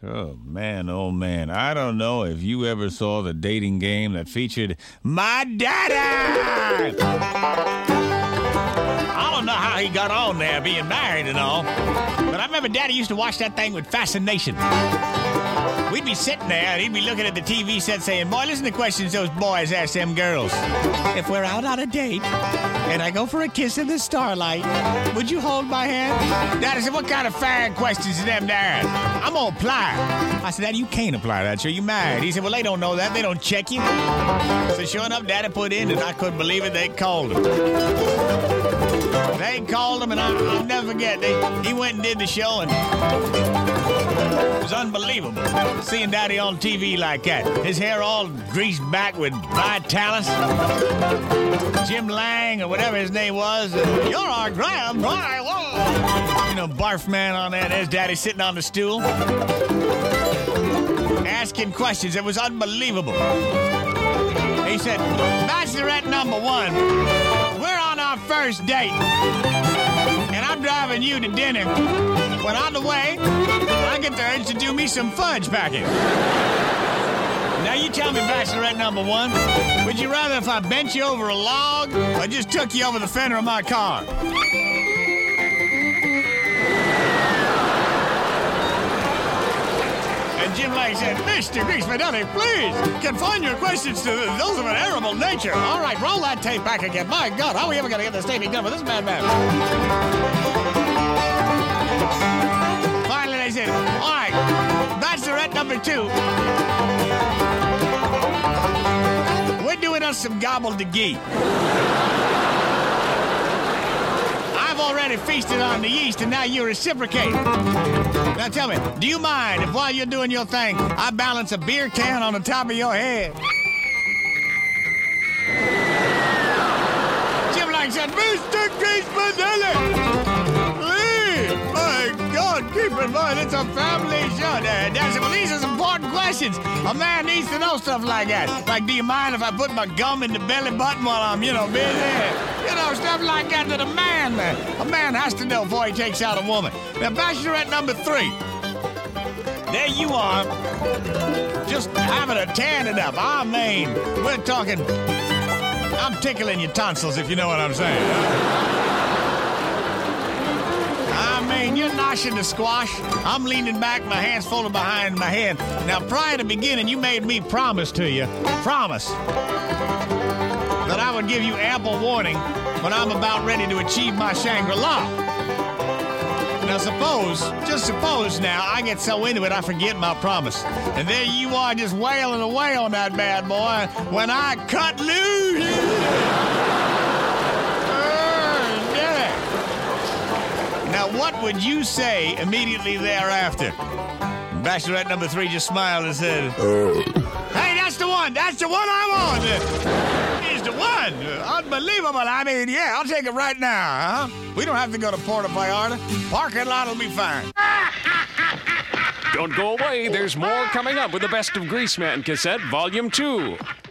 Oh, man. I don't know if you ever saw the dating game that featured my daddy. I don't know how he got on there being married and all, but I remember Daddy used to watch that thing with fascination. We'd be sitting there and he'd be looking at the TV set saying, boy, listen to questions those boys ask them girls. If we're out on a date and I go for a kiss in the starlight, would you hold my hand? Daddy said, what kind of fine questions are them there? I'm gonna apply. I said, Daddy, you can't apply that, sure, you married. He said, well, they don't know that. They don't check you. So sure enough, Daddy put in, and I couldn't believe it. They called him. They called him, and I'll never forget. He went and did the show, and it was unbelievable seeing Daddy on TV like that. His hair all greased back with Vitalis. Jim Lang, or whatever his name was. You're our Graham. You know, barf man on there. There's Daddy sitting on the stool. Asking questions. It was unbelievable. He said, Bachelorette number 1, we're on our first date. And I'm driving you to dinner. When on the way, I get the urge to do me some fudge packing. Now you tell me, Bachelorette number 1, would you rather if I bent you over a log or just took you over the fender of my car? And Jim Lang said, Mr. Grease Madonna, please confine your questions to those of an arable nature. All right, roll that tape back again. My God, how are we ever going to get this taping done with this madman? Finally, they said, all right, Bachelorette number 2. We're doing us some gobbledygook. I've already feasted on the yeast, and now you reciprocate. Now tell me, do you mind if while you're doing your thing, I balance a beer can on the top of your head? Jim Lang said, Mr. Grease Madonna, please, my God, keep in mind it's a family show. Dad said, well, these are some important questions. A man needs to know stuff like that. Like, do you mind if I put my gum in the belly button while I'm, busy? Stuff like that a man has to know before he takes out a woman. Now, Bachelorette number 3. There you are, just having a tan it up. I mean, we're talking, I'm tickling your tonsils, if you know what I'm saying. I mean, you're noshing the squash. I'm leaning back, my hands folded behind my head. Now, prior to beginning, you made me promise that I would give you ample warning when I'm about ready to achieve my Shangri-La. Now just suppose now, I get so into it I forget my promise. And there you are just wailing away on that bad boy when I cut loose. Now what would you say immediately thereafter? Bachelorette number 3 just smiled and said, hey, that's the one I want. He's the one. Unbelievable. I mean, yeah, I'll take it right now, huh? We don't have to go to Puerto Vallarta. Parking lot will be fine. Don't go away. There's more coming up with the Best of Greaseman Cassette Volume 2.